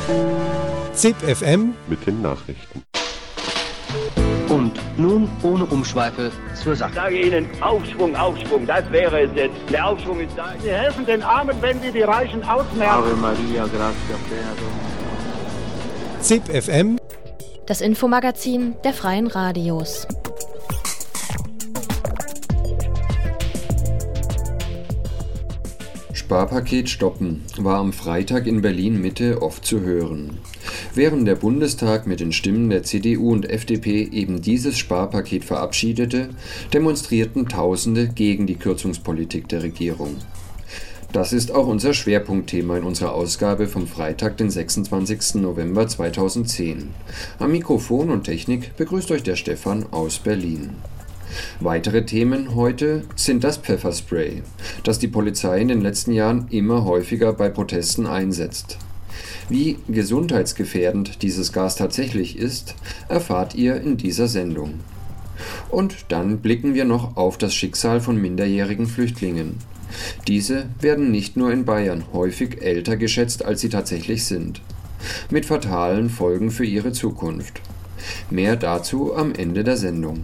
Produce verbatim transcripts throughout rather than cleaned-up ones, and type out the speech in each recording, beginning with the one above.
ZIP F M mit den Nachrichten. Und nun ohne Umschweife zur Sache. Ich sage Ihnen, Aufschwung, Aufschwung, das wäre es jetzt. Der Aufschwung ist da. Sie helfen den Armen, wenn Sie die Reichen ausmerken. Ave Maria, gratia plena Dominus. ZIP F M, das Infomagazin der Freien Radios. Sparpaket stoppen war am Freitag in Berlin-Mitte oft zu hören. Während der Bundestag mit den Stimmen der C D U und F D P eben dieses Sparpaket verabschiedete, demonstrierten Tausende gegen die Kürzungspolitik der Regierung. Das ist auch unser Schwerpunktthema in unserer Ausgabe vom Freitag, den sechsundzwanzigsten November zweitausendzehn. Am Mikrofon und Technik begrüßt euch der Stefan aus Berlin. Weitere Themen heute sind das Pfefferspray, das die Polizei in den letzten Jahren immer häufiger bei Protesten einsetzt. Wie gesundheitsgefährdend dieses Gas tatsächlich ist, erfahrt ihr in dieser Sendung. Und dann blicken wir noch auf das Schicksal von minderjährigen Flüchtlingen. Diese werden nicht nur in Bayern häufig älter geschätzt, als sie tatsächlich sind, mit fatalen Folgen für ihre Zukunft. Mehr dazu am Ende der Sendung.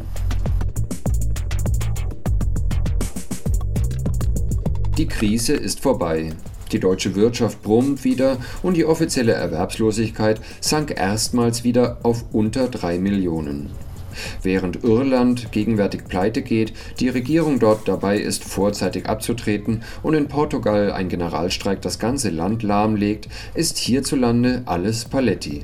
Die Krise ist vorbei. Die deutsche Wirtschaft brummt wieder und die offizielle Erwerbslosigkeit sank erstmals wieder auf unter drei Millionen. Während Irland gegenwärtig pleite geht, die Regierung dort dabei ist, vorzeitig abzutreten und in Portugal ein Generalstreik das ganze Land lahmlegt, ist hierzulande alles Paletti.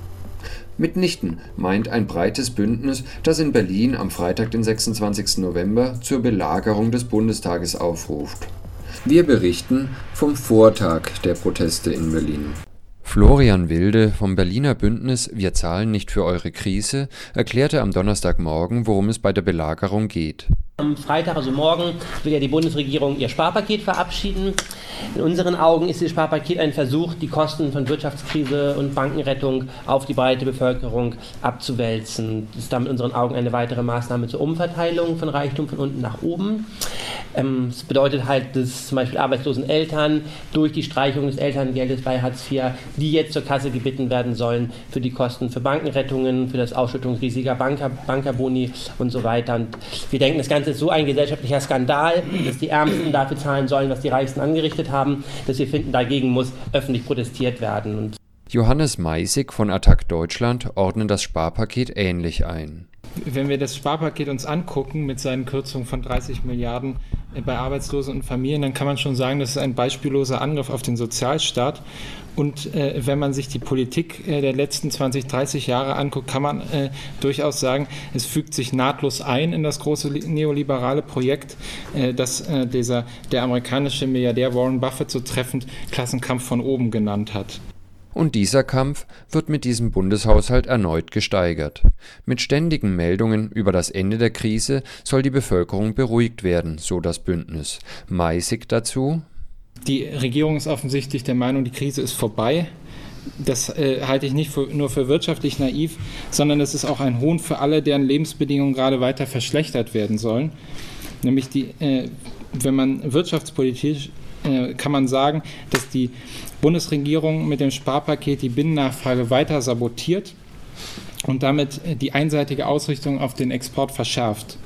Mitnichten meint ein breites Bündnis, das in Berlin am Freitag, den sechsundzwanzigsten November, zur Belagerung des Bundestages aufruft. Wir berichten vom Vortag der Proteste in Berlin. Florian Wilde vom Berliner Bündnis Wir zahlen nicht für eure Krise erklärte am Donnerstagmorgen, worum es bei der Belagerung geht. Am Freitag, also morgen, will ja die Bundesregierung ihr Sparpaket verabschieden. In unseren Augen ist das Sparpaket ein Versuch, die Kosten von Wirtschaftskrise und Bankenrettung auf die breite Bevölkerung abzuwälzen. Das ist damit in unseren Augen eine weitere Maßnahme zur Umverteilung von Reichtum von unten nach oben. Ähm, das bedeutet halt, dass zum Beispiel arbeitslosen Eltern durch die Streichung des Elterngeldes bei Hartz vier, die jetzt zur Kasse gebeten werden sollen für die Kosten für Bankenrettungen, für das Ausschüttungsrisiko Banker, Bankerboni und so weiter. Und wir denken, das Ganze ist so ein gesellschaftlicher Skandal, dass die Ärmsten dafür zahlen sollen, was die Reichsten angerichtet haben, dass wir finden, dagegen muss öffentlich protestiert werden. Und Johannes Meisig von Attac Deutschland ordnet das Sparpaket ähnlich ein. Wenn wir das Sparpaket uns angucken mit seinen Kürzungen von dreißig Milliarden bei Arbeitslosen und Familien, dann kann man schon sagen, das ist ein beispielloser Angriff auf den Sozialstaat. Und äh, wenn man sich die Politik äh, der letzten zwanzig, dreißig Jahre anguckt, kann man äh, durchaus sagen, es fügt sich nahtlos ein in das große neoliberale Projekt, äh, das äh, dieser, der amerikanische Milliardär Warren Buffett so treffend Klassenkampf von oben genannt hat. Und dieser Kampf wird mit diesem Bundeshaushalt erneut gesteigert. Mit ständigen Meldungen über das Ende der Krise soll die Bevölkerung beruhigt werden, so das Bündnis. Meisig dazu: Die Regierung ist offensichtlich der Meinung, die Krise ist vorbei. Das äh, halte ich nicht für, nur für wirtschaftlich naiv, sondern es ist auch ein Hohn für alle, deren Lebensbedingungen gerade weiter verschlechtert werden sollen. Nämlich die, äh, wenn man wirtschaftspolitisch äh, kann man sagen, dass die Bundesregierung mit dem Sparpaket die Binnennachfrage weiter sabotiert und damit die einseitige Ausrichtung auf den Export verschärft.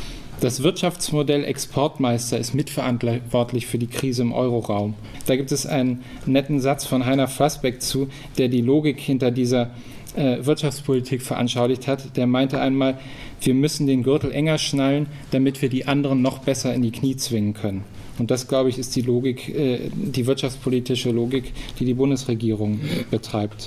Das Wirtschaftsmodell Exportmeister ist mitverantwortlich für die Krise im Euroraum. Da gibt es einen netten Satz von Heiner Flassbeck zu, der die Logik hinter dieser äh, Wirtschaftspolitik veranschaulicht hat. Der meinte einmal, wir müssen den Gürtel enger schnallen, damit wir die anderen noch besser in die Knie zwingen können. Und das, glaube ich, ist die Logik, äh, die wirtschaftspolitische Logik, die die Bundesregierung betreibt.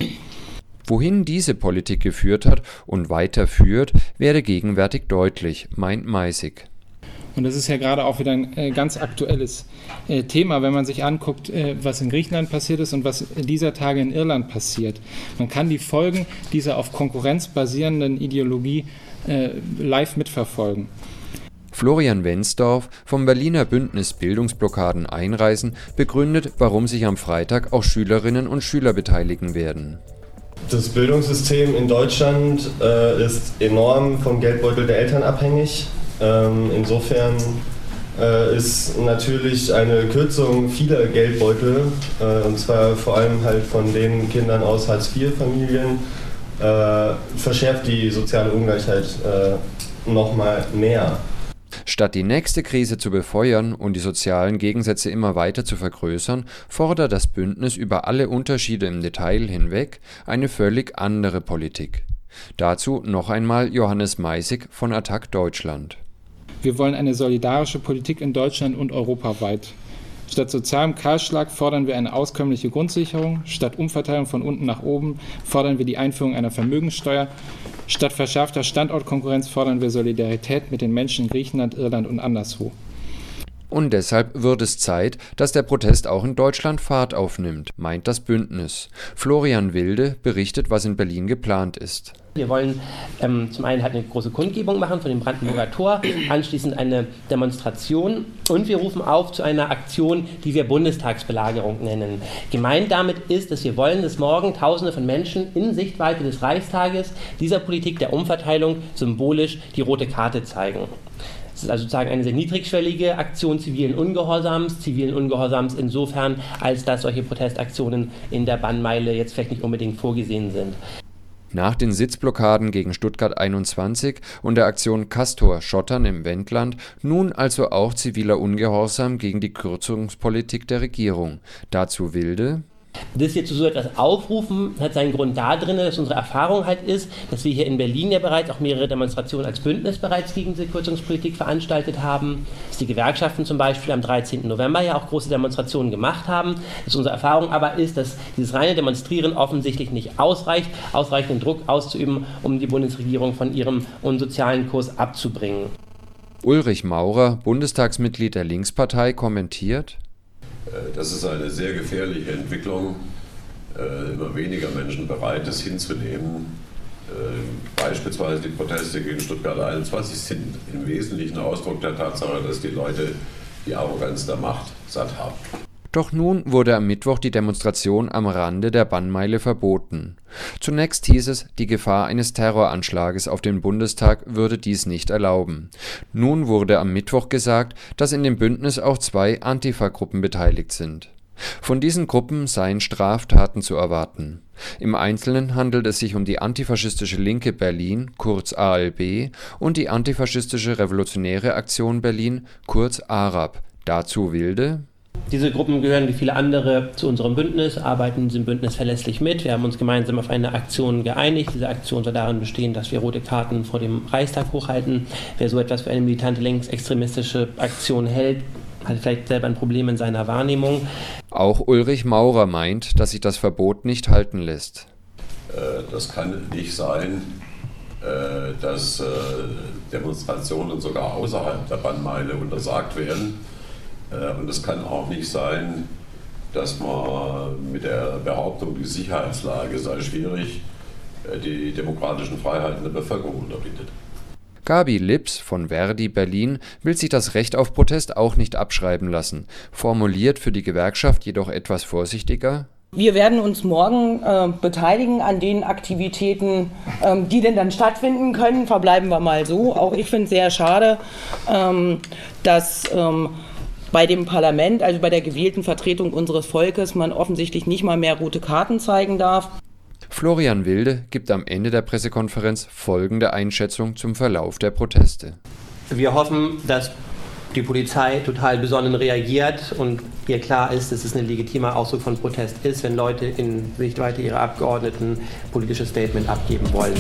Wohin diese Politik geführt hat und weiterführt, werde gegenwärtig deutlich, meint Meisig. Und das ist ja gerade auch wieder ein äh, ganz aktuelles äh, Thema, wenn man sich anguckt, äh, was in Griechenland passiert ist und was dieser Tage in Irland passiert. Man kann die Folgen dieser auf Konkurrenz basierenden Ideologie äh, live mitverfolgen. Florian Wensdorf vom Berliner Bündnis Bildungsblockaden einreisen begründet, warum sich am Freitag auch Schülerinnen und Schüler beteiligen werden. Das Bildungssystem in Deutschland äh, ist enorm vom Geldbeutel der Eltern abhängig. Ähm, insofern äh, ist natürlich eine Kürzung vieler Geldbeutel, äh, und zwar vor allem halt von den Kindern aus Hartz vier Familien, äh, verschärft die soziale Ungleichheit äh, nochmal mehr. Statt die nächste Krise zu befeuern und die sozialen Gegensätze immer weiter zu vergrößern, fordert das Bündnis über alle Unterschiede im Detail hinweg eine völlig andere Politik. Dazu noch einmal Johannes Meissig von Attac Deutschland. Wir wollen eine solidarische Politik in Deutschland und europaweit. Statt sozialem Kahlschlag fordern wir eine auskömmliche Grundsicherung. Statt Umverteilung von unten nach oben fordern wir die Einführung einer Vermögenssteuer. Statt verschärfter Standortkonkurrenz fordern wir Solidarität mit den Menschen in Griechenland, Irland und anderswo. Und deshalb wird es Zeit, dass der Protest auch in Deutschland Fahrt aufnimmt, meint das Bündnis. Florian Wilde berichtet, was in Berlin geplant ist. Wir wollen ähm, zum einen halt eine große Kundgebung machen von dem Brandenburger Tor, anschließend eine Demonstration und wir rufen auf zu einer Aktion, die wir Bundestagsbelagerung nennen. Gemeint damit ist, dass wir wollen, dass morgen Tausende von Menschen in Sichtweite des Reichstages dieser Politik der Umverteilung symbolisch die rote Karte zeigen. Es ist also sozusagen eine sehr niedrigschwellige Aktion zivilen Ungehorsams, zivilen Ungehorsams insofern, als dass solche Protestaktionen in der Bannmeile jetzt vielleicht nicht unbedingt vorgesehen sind. Nach den Sitzblockaden gegen Stuttgart einundzwanzig und der Aktion Castor Schottern im Wendland nun also auch ziviler Ungehorsam gegen die Kürzungspolitik der Regierung. Dazu Wilde: Das hier zu so etwas aufrufen, hat seinen Grund da drin, dass unsere Erfahrung halt ist, dass wir hier in Berlin ja bereits auch mehrere Demonstrationen als Bündnis bereits gegen diese Kürzungspolitik veranstaltet haben, dass die Gewerkschaften zum Beispiel am dreizehnten November ja auch große Demonstrationen gemacht haben, dass unsere Erfahrung aber ist, dass dieses reine Demonstrieren offensichtlich nicht ausreicht, ausreichenden Druck auszuüben, um die Bundesregierung von ihrem unsozialen Kurs abzubringen. Ulrich Maurer, Bundestagsmitglied der Linkspartei, kommentiert: Das ist eine sehr gefährliche Entwicklung, immer weniger Menschen bereit, es hinzunehmen. Beispielsweise die Proteste gegen Stuttgart einundzwanzig sind im Wesentlichen Ausdruck der Tatsache, dass die Leute die Arroganz der Macht satt haben. Doch nun wurde am Mittwoch die Demonstration am Rande der Bannmeile verboten. Zunächst hieß es, die Gefahr eines Terroranschlages auf den Bundestag würde dies nicht erlauben. Nun wurde am Mittwoch gesagt, dass in dem Bündnis auch zwei Antifa-Gruppen beteiligt sind. Von diesen Gruppen seien Straftaten zu erwarten. Im Einzelnen handelt es sich um die Antifaschistische Linke Berlin, kurz A L B, und die Antifaschistische Revolutionäre Aktion Berlin, kurz A R A B. Dazu Wilde: Diese Gruppen gehören wie viele andere zu unserem Bündnis, arbeiten in diesem Bündnis verlässlich mit. Wir haben uns gemeinsam auf eine Aktion geeinigt. Diese Aktion soll darin bestehen, dass wir rote Karten vor dem Reichstag hochhalten. Wer so etwas für eine militante linksextremistische Aktion hält, hat vielleicht selber ein Problem in seiner Wahrnehmung. Auch Ulrich Maurer meint, dass sich das Verbot nicht halten lässt. Das kann nicht sein, dass Demonstrationen sogar außerhalb der Bannmeile untersagt werden. Und es kann auch nicht sein, dass man mit der Behauptung, die Sicherheitslage sei schwierig, die demokratischen Freiheiten der Bevölkerung unterbindet. Gabi Lips von Verdi Berlin will sich das Recht auf Protest auch nicht abschreiben lassen, formuliert für die Gewerkschaft jedoch etwas vorsichtiger: Wir werden uns morgen äh, beteiligen an den Aktivitäten, ähm, die denn dann stattfinden können. Verbleiben wir mal so. Auch ich finde es sehr schade, ähm, dass ähm, bei dem Parlament, also bei der gewählten Vertretung unseres Volkes, man offensichtlich nicht mal mehr rote Karten zeigen darf. Florian Wilde gibt am Ende der Pressekonferenz folgende Einschätzung zum Verlauf der Proteste. Wir hoffen, dass die Polizei total besonnen reagiert und ihr klar ist, dass es ein legitimer Ausdruck von Protest ist, wenn Leute in Sichtweite ihrer Abgeordneten politisches Statement abgeben wollen.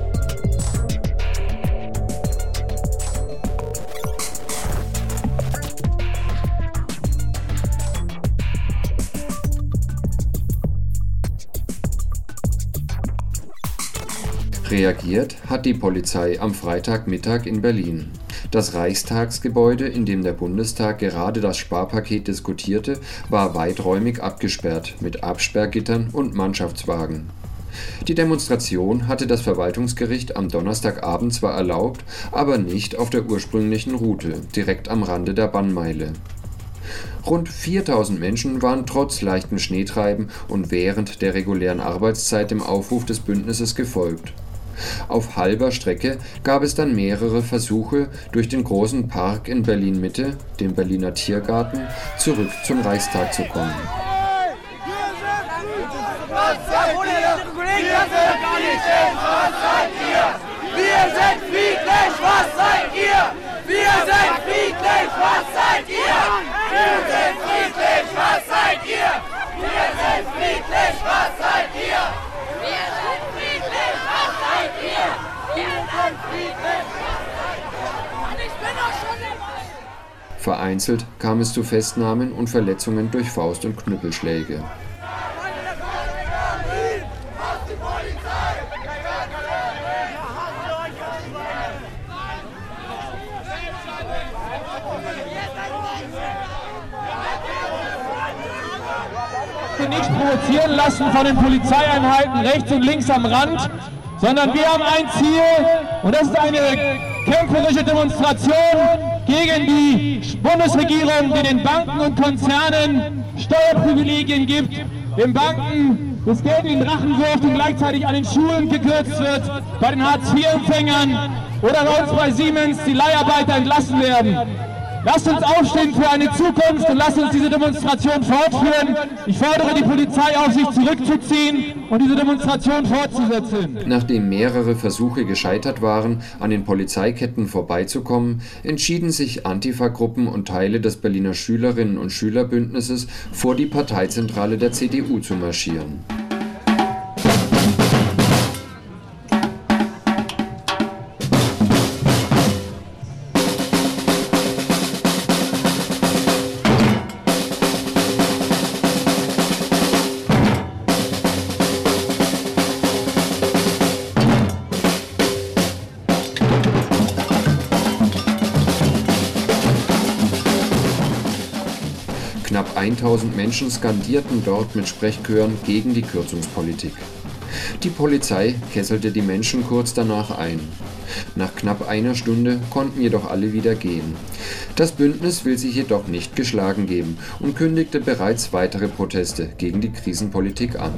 Reagiert hat die Polizei am Freitagmittag in Berlin. Das Reichstagsgebäude, in dem der Bundestag gerade das Sparpaket diskutierte, war weiträumig abgesperrt mit Absperrgittern und Mannschaftswagen. Die Demonstration hatte das Verwaltungsgericht am Donnerstagabend zwar erlaubt, aber nicht auf der ursprünglichen Route, direkt am Rande der Bannmeile. Rund viertausend Menschen waren trotz leichtem Schneetreiben und während der regulären Arbeitszeit dem Aufruf des Bündnisses gefolgt. Auf halber Strecke gab es dann mehrere Versuche, durch den großen Park in Berlin-Mitte, den Berliner Tiergarten, zurück zum Reichstag zu kommen. Wir sind friedlich, was seid ihr? Wir sind friedlich, was seid ihr? Wir sind friedlich, was seid ihr? Wir sind friedlich, was seid ihr? Wir sind friedlich, was seid ihr? Wir sind friedlich, was seid ihr? Und ich bin doch schon dabei. Vereinzelt kam es zu Festnahmen und Verletzungen durch Faust- und Knüppelschläge. Nicht provozieren lassen von den Polizeieinheiten rechts und links am Rand, sondern wir haben ein Ziel und das ist eine kämpferische Demonstration gegen die Bundesregierung, die den Banken und Konzernen Steuerprivilegien gibt, den Banken das Geld in den Rachen wirft und gleichzeitig an den Schulen gekürzt wird, bei den Hartz vier Empfängern oder bei uns bei Siemens die Leiharbeiter entlassen werden. Lasst uns aufstehen für eine Zukunft und lasst uns diese Demonstration fortführen. Ich fordere die Polizei auf, sich zurückzuziehen und diese Demonstration fortzusetzen. Nachdem mehrere Versuche gescheitert waren, an den Polizeiketten vorbeizukommen, entschieden sich Antifa-Gruppen und Teile des Berliner Schülerinnen- und Schülerbündnisses, vor die Parteizentrale der C D U zu marschieren. Knapp tausend Menschen skandierten dort mit Sprechchören gegen die Kürzungspolitik. Die Polizei kesselte die Menschen kurz danach ein. Nach knapp einer Stunde konnten jedoch alle wieder gehen. Das Bündnis will sich jedoch nicht geschlagen geben und kündigte bereits weitere Proteste gegen die Krisenpolitik an.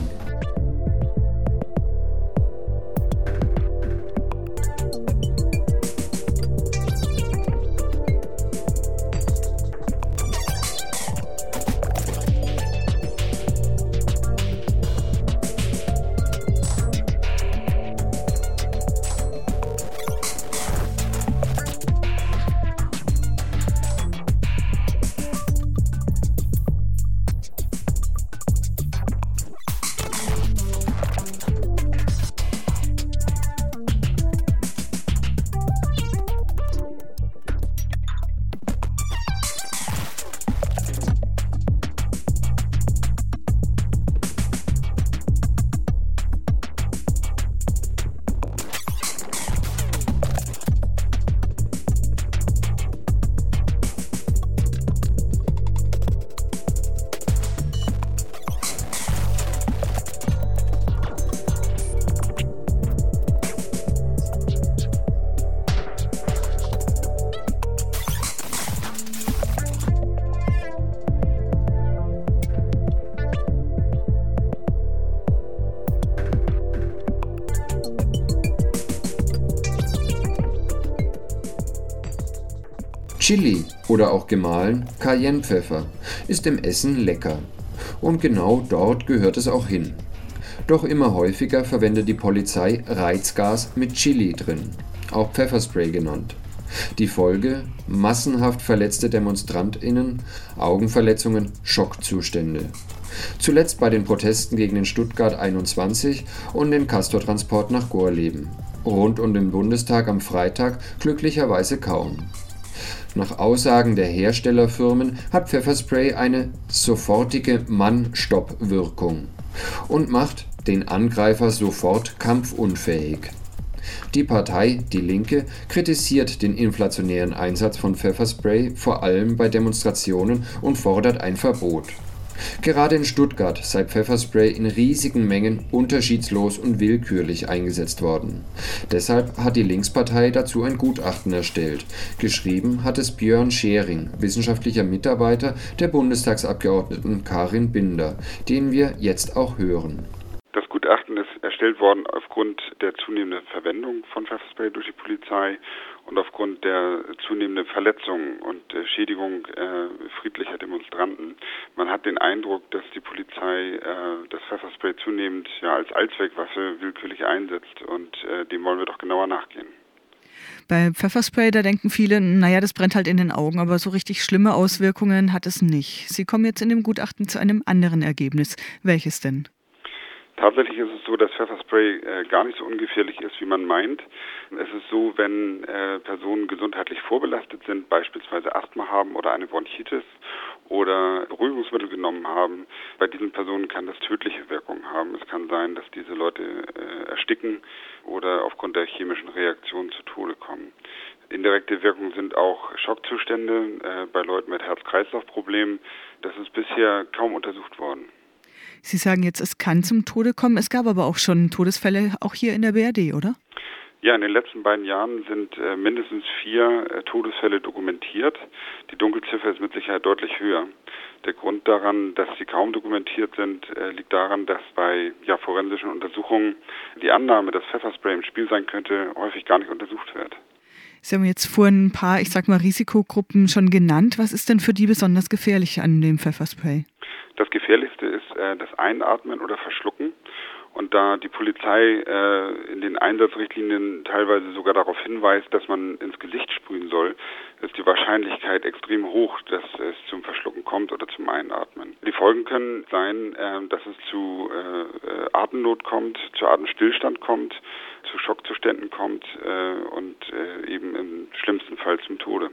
Chili oder auch gemahlen Cayennepfeffer ist im Essen lecker. Und genau dort gehört es auch hin. Doch immer häufiger verwendet die Polizei Reizgas mit Chili drin, auch Pfefferspray genannt. Die Folge: massenhaft verletzte DemonstrantInnen, Augenverletzungen, Schockzustände. Zuletzt bei den Protesten gegen den Stuttgart einundzwanzig und den Castortransport nach Gorleben. Rund um den Bundestag am Freitag glücklicherweise kaum. Nach Aussagen der Herstellerfirmen hat Pfefferspray eine sofortige Mann-Stopp-Wirkung und macht den Angreifer sofort kampfunfähig. Die Partei Die Linke kritisiert den inflationären Einsatz von Pfefferspray vor allem bei Demonstrationen und fordert ein Verbot. Gerade in Stuttgart sei Pfefferspray in riesigen Mengen unterschiedslos und willkürlich eingesetzt worden. Deshalb hat die Linkspartei dazu ein Gutachten erstellt. Geschrieben hat es Björn Schering, wissenschaftlicher Mitarbeiter der Bundestagsabgeordneten Karin Binder, den wir jetzt auch hören. Das Gutachten ist erstellt eingestellt worden aufgrund der zunehmenden Verwendung von Pfefferspray durch die Polizei und aufgrund der zunehmenden Verletzungen und äh, Schädigung äh, friedlicher Demonstranten. Man hat den Eindruck, dass die Polizei äh, das Pfefferspray zunehmend ja als Allzweckwaffe willkürlich einsetzt und äh, dem wollen wir doch genauer nachgehen. Bei Pfefferspray, da denken viele, naja, das brennt halt in den Augen, aber so richtig schlimme Auswirkungen hat es nicht. Sie kommen jetzt in dem Gutachten zu einem anderen Ergebnis. Welches denn? Tatsächlich ist es so, dass Pfefferspray äh, gar nicht so ungefährlich ist, wie man meint. Es ist so, wenn äh, Personen gesundheitlich vorbelastet sind, beispielsweise Asthma haben oder eine Bronchitis oder Beruhigungsmittel genommen haben, bei diesen Personen kann das tödliche Wirkung haben. Es kann sein, dass diese Leute äh, ersticken oder aufgrund der chemischen Reaktion zu Tode kommen. Indirekte Wirkungen sind auch Schockzustände äh, bei Leuten mit Herz-Kreislauf-Problemen. Das ist bisher kaum untersucht worden. Sie sagen jetzt, es kann zum Tode kommen. Es gab aber auch schon Todesfälle, auch hier in der B R D, oder? Ja, in den letzten beiden Jahren sind äh, mindestens vier äh, Todesfälle dokumentiert. Die Dunkelziffer ist mit Sicherheit deutlich höher. Der Grund daran, dass sie kaum dokumentiert sind, äh, liegt daran, dass bei ja, forensischen Untersuchungen die Annahme, dass Pfefferspray im Spiel sein könnte, häufig gar nicht untersucht wird. Sie haben jetzt vorhin ein paar, ich sag mal, Risikogruppen schon genannt. Was ist denn für die besonders gefährlich an dem Pfefferspray? Das Gefährlichste ist äh, das Einatmen oder Verschlucken. Und da die Polizei äh, in den Einsatzrichtlinien teilweise sogar darauf hinweist, dass man ins Gesicht sprühen soll, ist die Wahrscheinlichkeit extrem hoch, dass es zum Verschlucken kommt oder zum Einatmen. Die Folgen können sein, äh, dass es zu äh, Atemnot kommt, zu Atemstillstand kommt, zu Schockzuständen kommt äh, und äh, eben im schlimmsten Fall zum Tode.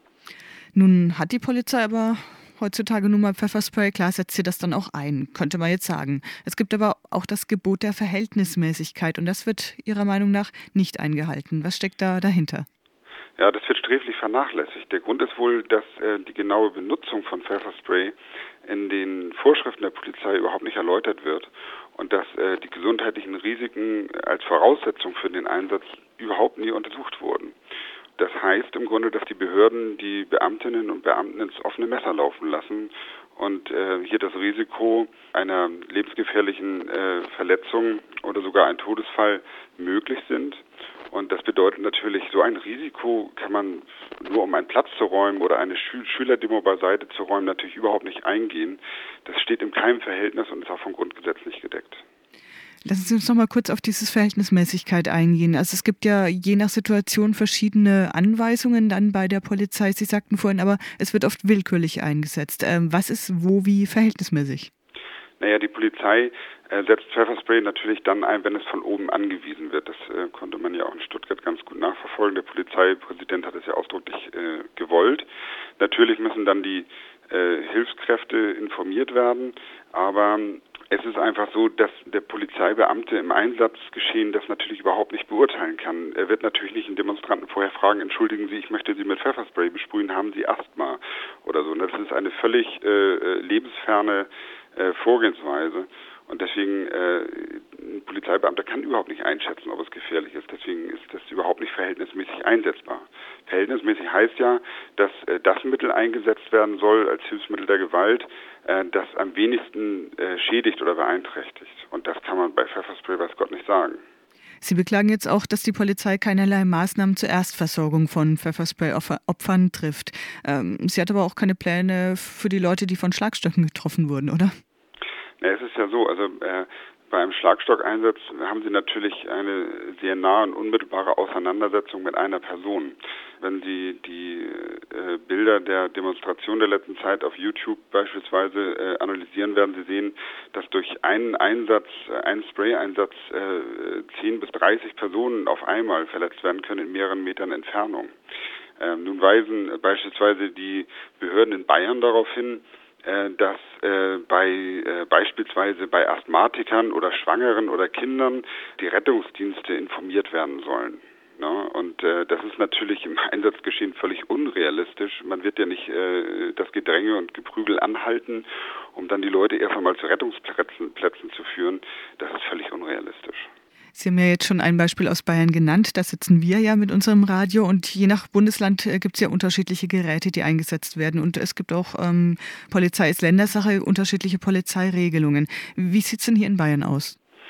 Nun hat die Polizei aber heutzutage nun mal Pfefferspray, klar setzt sie das dann auch ein, könnte man jetzt sagen. Es gibt aber auch das Gebot der Verhältnismäßigkeit und das wird Ihrer Meinung nach nicht eingehalten. Was steckt da dahinter? Ja, das wird sträflich vernachlässigt. Der Grund ist wohl, dass äh, die genaue Benutzung von Pfefferspray in den Vorschriften der Polizei überhaupt nicht erläutert wird und dass äh, die gesundheitlichen Risiken als Voraussetzung für den Einsatz überhaupt nie untersucht wurden. Das heißt im Grunde, dass die Behörden die Beamtinnen und Beamten ins offene Messer laufen lassen und äh, hier das Risiko einer lebensgefährlichen äh, Verletzung oder sogar ein Todesfall möglich sind. Und das bedeutet natürlich, so ein Risiko kann man nur um einen Platz zu räumen oder eine Schü- Schülerdemo beiseite zu räumen natürlich überhaupt nicht eingehen. Das steht in keinem Verhältnis und ist auch vom Grundgesetz nicht gedeckt. Lassen Sie uns noch mal kurz auf dieses Verhältnismäßigkeit eingehen. Also es gibt ja je nach Situation verschiedene Anweisungen dann bei der Polizei. Sie sagten vorhin, aber es wird oft willkürlich eingesetzt. Ähm, was ist wo wie verhältnismäßig? Naja, die Polizei äh, setzt Pfefferspray natürlich dann ein, wenn es von oben angewiesen wird. Das äh, konnte man ja auch in Stuttgart ganz gut nachverfolgen. Der Polizeipräsident hat es ja ausdrücklich äh, gewollt. Natürlich müssen dann die äh, Hilfskräfte informiert werden, aber es ist einfach so, dass der Polizeibeamte im Einsatzgeschehen das natürlich überhaupt nicht beurteilen kann. Er wird natürlich nicht einen Demonstranten vorher fragen, entschuldigen Sie, ich möchte Sie mit Pfefferspray besprühen, haben Sie Asthma oder so. Und das ist eine völlig äh, lebensferne äh, Vorgehensweise. Und deswegen, äh, ein Polizeibeamter kann überhaupt nicht einschätzen, ob es gefährlich ist. Deswegen ist das überhaupt nicht verhältnismäßig einsetzbar. Verhältnismäßig heißt ja, dass äh, das Mittel eingesetzt werden soll als Hilfsmittel der Gewalt, äh, das am wenigsten äh, schädigt oder beeinträchtigt. Und das kann man bei Pfefferspray, weiß Gott, nicht sagen. Sie beklagen jetzt auch, dass die Polizei keinerlei Maßnahmen zur Erstversorgung von Pfefferspray-Opfern trifft. Ähm, sie hat aber auch keine Pläne für die Leute, die von Schlagstöcken getroffen wurden, oder? Ja, es ist ja so, also äh, bei einem Schlagstockeinsatz haben Sie natürlich eine sehr nahe und unmittelbare Auseinandersetzung mit einer Person. Wenn Sie die äh, Bilder der Demonstration der letzten Zeit auf YouTube beispielsweise äh, analysieren, werden Sie sehen, dass durch einen Einsatz, äh, einen Spray-Einsatz äh, zehn bis dreißig Personen auf einmal verletzt werden können in mehreren Metern Entfernung. Ähm, nun weisen äh, beispielsweise die Behörden in Bayern darauf hin, dass äh, bei äh, beispielsweise bei Asthmatikern oder Schwangeren oder Kindern die Rettungsdienste informiert werden sollen. Ne? Und äh, das ist natürlich im Einsatzgeschehen völlig unrealistisch. Man wird ja nicht äh, das Gedränge und Geprügel anhalten, um dann die Leute erst einmal zu Rettungsplätzen Plätzen zu führen. Das ist völlig unrealistisch. Sie haben ja jetzt schon ein Beispiel aus Bayern genannt. Da sitzen wir ja mit unserem Radio und je nach Bundesland äh, gibt es ja unterschiedliche Geräte, die eingesetzt werden. Und es gibt auch ähm, Polizei ist Ländersache, unterschiedliche Polizeiregelungen. Wie sieht es denn hier in Bayern aus?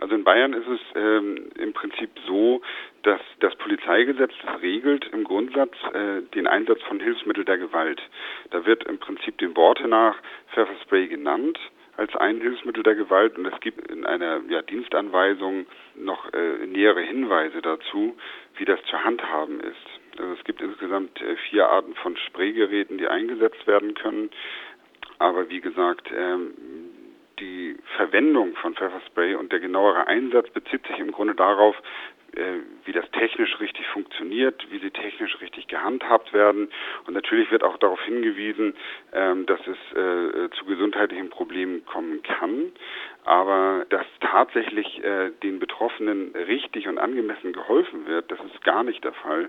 Also in Bayern ist es ähm, im Prinzip so, dass das Polizeigesetz regelt im Grundsatz äh, den Einsatz von Hilfsmitteln der Gewalt. Da wird im Prinzip den Worte nach Pfefferspray genannt als ein Hilfsmittel der Gewalt und es gibt in einer ja, Dienstanweisung noch äh, nähere Hinweise dazu, wie das zu handhaben ist. Also es gibt insgesamt äh, vier Arten von Spraygeräten, die eingesetzt werden können, aber wie gesagt, ähm, die Verwendung von Pfefferspray und der genauere Einsatz bezieht sich im Grunde darauf, wie das technisch richtig funktioniert, wie sie technisch richtig gehandhabt werden. Und natürlich wird auch darauf hingewiesen, dass es zu gesundheitlichen Problemen kommen kann. Aber dass tatsächlich den Betroffenen richtig und angemessen geholfen wird, das ist gar nicht der Fall.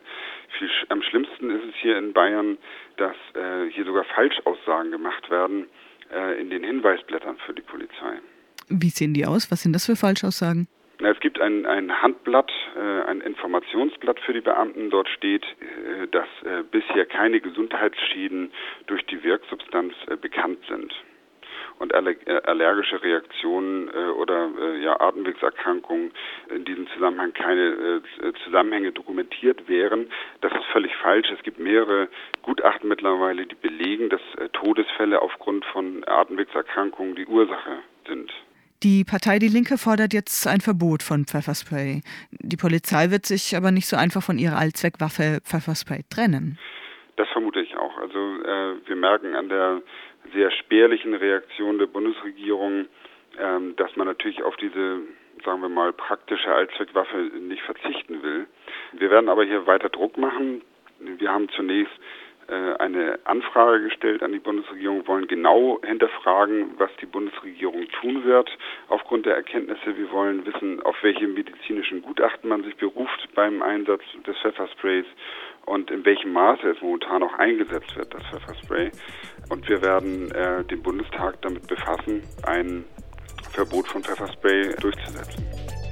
Am schlimmsten ist es hier in Bayern, dass hier sogar Falschaussagen gemacht werden in den Hinweisblättern für die Polizei. Wie sehen die aus? Was sind das für Falschaussagen? Es gibt ein, ein Handblatt, ein Informationsblatt für die Beamten. Dort steht, dass bisher keine Gesundheitsschäden durch die Wirksubstanz bekannt sind. Und allergische Reaktionen oder ja, Atemwegserkrankungen in diesem Zusammenhang keine Zusammenhänge dokumentiert wären. Das ist völlig falsch. Es gibt mehrere Gutachten mittlerweile, die belegen, dass Todesfälle aufgrund von Atemwegserkrankungen die Ursache sind. Die Partei Die Linke fordert jetzt ein Verbot von Pfefferspray. Die Polizei wird sich aber nicht so einfach von ihrer Allzweckwaffe Pfefferspray trennen. Das vermute ich auch. Also äh, wir merken an der sehr spärlichen Reaktion der Bundesregierung, ähm, dass man natürlich auf diese, sagen wir mal, praktische Allzweckwaffe nicht verzichten will. Wir werden aber hier weiter Druck machen. Wir haben zunächst äh, eine Anfrage gestellt an die Bundesregierung, wollen genau hinterfragen, was die Bundesregierung tun wird aufgrund der Erkenntnisse. Wir wollen wissen, auf welche medizinischen Gutachten man sich beruft beim Einsatz des Pfeffersprays und in welchem Maße es momentan auch eingesetzt wird, das Pfefferspray. Und wir werden äh, den Bundestag damit befassen, ein Verbot von Pfefferspray durchzusetzen.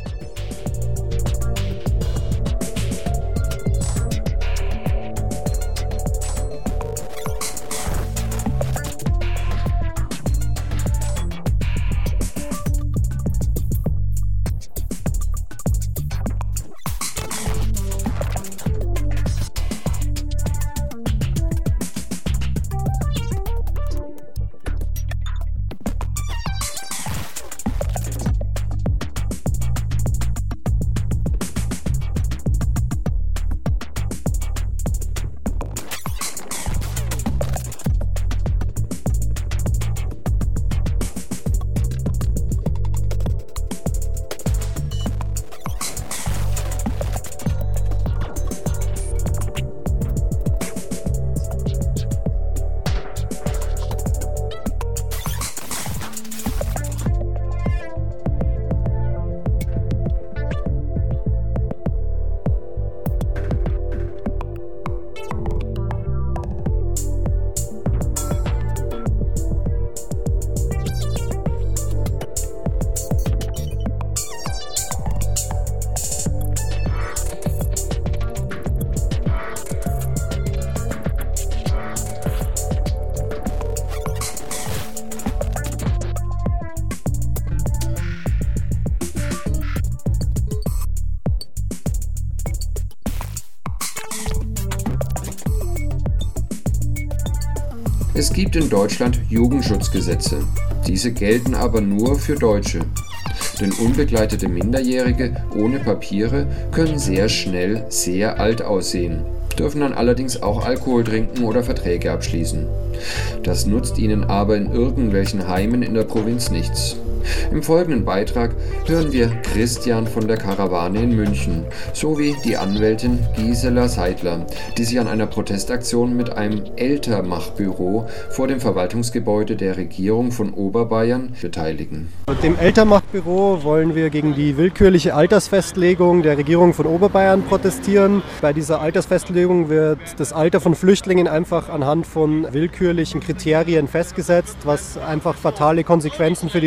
Es gibt in Deutschland Jugendschutzgesetze. Diese gelten aber nur für Deutsche. Denn unbegleitete Minderjährige ohne Papiere können sehr schnell sehr alt aussehen, dürfen dann allerdings auch Alkohol trinken oder Verträge abschließen. Das nutzt ihnen aber in irgendwelchen Heimen in der Provinz nichts. Im folgenden Beitrag hören wir Christian von der Karawane in München sowie die Anwältin Gisela Seidler, die sich an einer Protestaktion mit einem Ältermachbüro vor dem Verwaltungsgebäude der Regierung von Oberbayern beteiligen. Mit dem Ältermachbüro wollen wir gegen die willkürliche Altersfestlegung der Regierung von Oberbayern protestieren. Bei dieser Altersfestlegung wird das Alter von Flüchtlingen einfach anhand von willkürlichen Kriterien festgesetzt, was einfach fatale Konsequenzen für die Betroffenen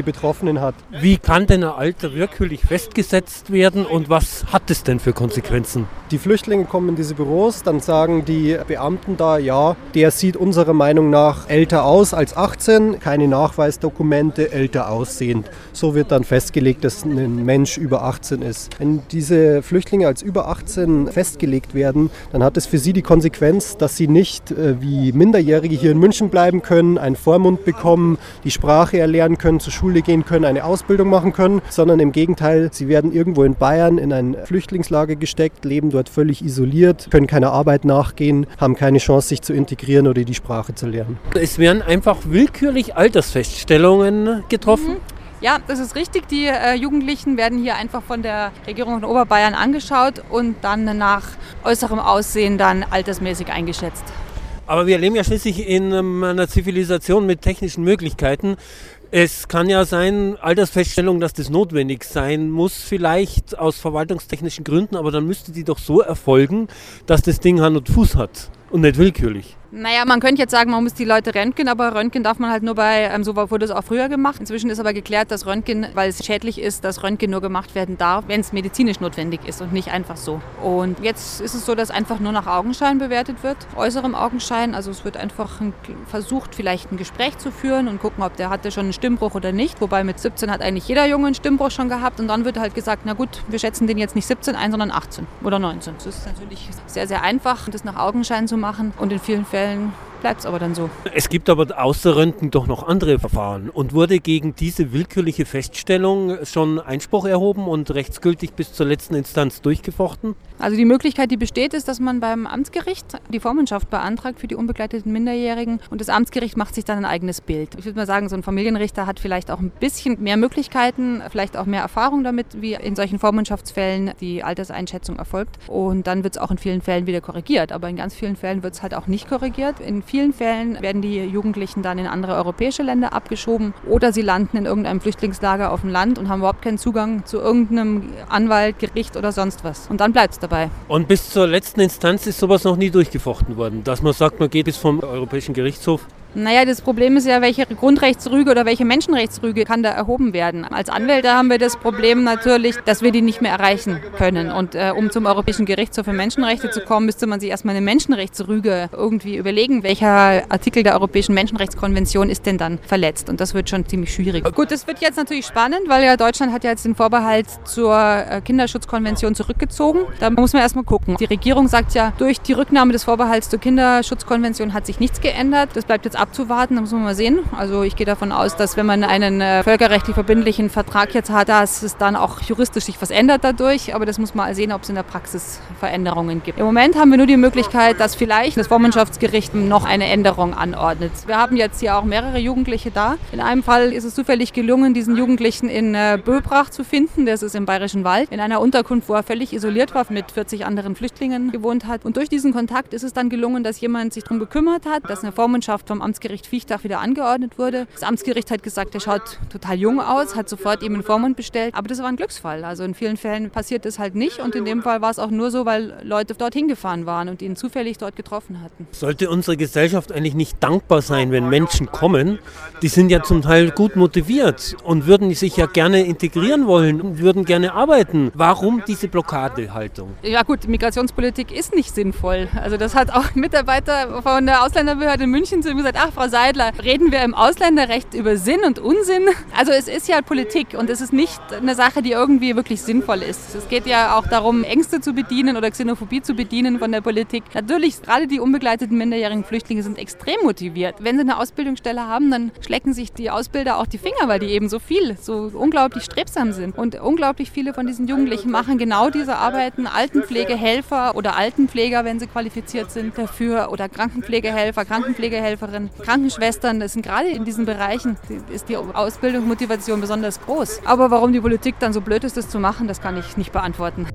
Betroffenen hat. Wie kann denn ein Alter willkürlich festgesetzt werden und was hat es denn für Konsequenzen? Die Flüchtlinge kommen in diese Büros, dann sagen die Beamten da, ja, der sieht unserer Meinung nach älter aus als achtzehn, keine Nachweisdokumente, älter aussehend. So wird dann festgelegt, dass ein Mensch über achtzehn ist. Wenn diese Flüchtlinge als über achtzehn festgelegt werden, dann hat es für sie die Konsequenz, dass sie nicht äh, wie Minderjährige hier in München bleiben können, einen Vormund bekommen, die Sprache erlernen können, zur Schule gehen können, eine Ausbildung machen können, sondern im Gegenteil, sie werden irgendwo in Bayern in ein Flüchtlingslager gesteckt, leben dort völlig isoliert, können keiner Arbeit nachgehen, haben keine Chance, sich zu integrieren oder die Sprache zu lernen. Es werden einfach willkürlich Altersfeststellungen getroffen. Mhm. Ja, das ist richtig. Die äh, Jugendlichen werden hier einfach von der Regierung von Oberbayern angeschaut und dann nach äußerem Aussehen dann altersmäßig eingeschätzt. Aber wir leben ja schließlich in einer Zivilisation mit technischen Möglichkeiten. Es kann ja sein, Altersfeststellung, dass das notwendig sein muss, vielleicht aus verwaltungstechnischen Gründen, aber dann müsste die doch so erfolgen, dass das Ding Hand und Fuß hat und nicht willkürlich. Naja, man könnte jetzt sagen, man muss die Leute röntgen, aber Röntgen darf man halt nur bei, ähm, so wurde es auch früher gemacht. Inzwischen ist aber geklärt, dass Röntgen, weil es schädlich ist, dass Röntgen nur gemacht werden darf, wenn es medizinisch notwendig ist und nicht einfach so. Und jetzt ist es so, dass einfach nur nach Augenschein bewertet wird, äußerem Augenschein. Also es wird einfach ein, versucht, vielleicht ein Gespräch zu führen und gucken, ob der hatte schon einen Stimmbruch oder nicht. Wobei mit siebzehn hat eigentlich jeder Junge einen Stimmbruch schon gehabt und dann wird halt gesagt, na gut, wir schätzen den jetzt nicht siebzehn ein, sondern achtzehn oder neunzehn. Das ist natürlich sehr, sehr einfach, das nach Augenschein zu machen und in vielen Fällen bleibt es aber dann so. Es gibt aber außer Röntgen doch noch andere Verfahren. Und wurde gegen diese willkürliche Feststellung schon Einspruch erhoben und rechtsgültig bis zur letzten Instanz durchgefochten? Also die Möglichkeit, die besteht, ist, dass man beim Amtsgericht die Vormundschaft beantragt für die unbegleiteten Minderjährigen und das Amtsgericht macht sich dann ein eigenes Bild. Ich würde mal sagen, so ein Familienrichter hat vielleicht auch ein bisschen mehr Möglichkeiten, vielleicht auch mehr Erfahrung damit, wie in solchen Vormundschaftsfällen die Alterseinschätzung erfolgt. Und dann wird es auch in vielen Fällen wieder korrigiert. Aber in ganz vielen Fällen wird es halt auch nicht korrigiert. In vielen Fällen werden die Jugendlichen dann in andere europäische Länder abgeschoben oder sie landen in irgendeinem Flüchtlingslager auf dem Land und haben überhaupt keinen Zugang zu irgendeinem Anwalt, Gericht oder sonst was. Und dann bleibt es dabei. Und bis zur letzten Instanz ist sowas noch nie durchgefochten worden, dass man sagt, man geht bis vom Europäischen Gerichtshof? Naja, das Problem ist ja, welche Grundrechtsrüge oder welche Menschenrechtsrüge kann da erhoben werden. Als Anwälte haben wir das Problem natürlich, dass wir die nicht mehr erreichen können. Und äh, um zum Europäischen Gerichtshof für Menschenrechte zu kommen, müsste man sich erstmal eine Menschenrechtsrüge irgendwie überlegen, welcher Artikel der Europäischen Menschenrechtskonvention ist denn dann verletzt. Und das wird schon ziemlich schwierig. Gut, das wird jetzt natürlich spannend, weil ja Deutschland hat ja jetzt den Vorbehalt zur äh, Kinderschutzkonvention zurückgezogen. Da muss man erstmal gucken. Die Regierung sagt ja, durch die Rücknahme des Vorbehalts zur Kinderschutzkonvention hat sich nichts geändert. Das bleibt jetzt abzuwarten, da muss man mal sehen. Also ich gehe davon aus, dass wenn man einen äh, völkerrechtlich verbindlichen Vertrag jetzt hat, dass es dann auch juristisch sich was ändert dadurch. Aber das muss man sehen, ob es in der Praxis Veränderungen gibt. Im Moment haben wir nur die Möglichkeit, dass vielleicht das Vormundschaftsgericht noch eine Änderung anordnet. Wir haben jetzt hier auch mehrere Jugendliche da. In einem Fall ist es zufällig gelungen, diesen Jugendlichen in äh, Böbrach zu finden. Das ist im Bayerischen Wald. In einer Unterkunft, wo er völlig isoliert war, mit vierzig anderen Flüchtlingen gewohnt hat. Und durch diesen Kontakt ist es dann gelungen, dass jemand sich darum gekümmert hat, dass eine Vormundschaft vom Amtsgericht Viechtach wieder angeordnet wurde. Das Amtsgericht hat gesagt, er schaut total jung aus, hat sofort ihm einen Vormund bestellt. Aber das war ein Glücksfall. Also in vielen Fällen passiert das halt nicht. Und in dem Fall war es auch nur so, weil Leute dorthin gefahren waren und ihn zufällig dort getroffen hatten. Sollte unsere Gesellschaft eigentlich nicht dankbar sein, wenn Menschen kommen? Die sind ja zum Teil gut motiviert und würden sich ja gerne integrieren wollen und würden gerne arbeiten. Warum diese Blockadehaltung? Ja gut, Migrationspolitik ist nicht sinnvoll. Also das hat auch ein Mitarbeiter von der Ausländerbehörde in München zu ihm gesagt, ach Frau Seidler, reden wir im Ausländerrecht über Sinn und Unsinn? Also es ist ja Politik und es ist nicht eine Sache, die irgendwie wirklich sinnvoll ist. Es geht ja auch darum, Ängste zu bedienen oder Xenophobie zu bedienen von der Politik. Natürlich, gerade die unbegleiteten minderjährigen Flüchtlinge sind extrem motiviert. Wenn sie eine Ausbildungsstelle haben, dann schlecken sich die Ausbilder auch die Finger, weil die eben so viel, so unglaublich strebsam sind. Und unglaublich viele von diesen Jugendlichen machen genau diese Arbeiten, Altenpflegehelfer oder Altenpfleger, wenn sie qualifiziert sind dafür, oder Krankenpflegehelfer, Krankenpflegehelferin, Krankenschwestern. Das sind gerade in diesen Bereichen, ist die Ausbildungsmotivation besonders groß. Aber warum die Politik dann so blöd ist, das zu machen, das kann ich nicht beantworten.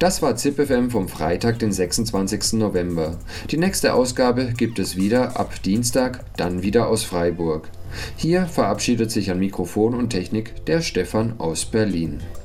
Das war Z I P F M vom Freitag, den sechsundzwanzigsten November. Die nächste Ausgabe gibt es wieder ab Dienstag, dann wieder aus Freiburg. Hier verabschiedet sich an Mikrofon und Technik der Stefan aus Berlin.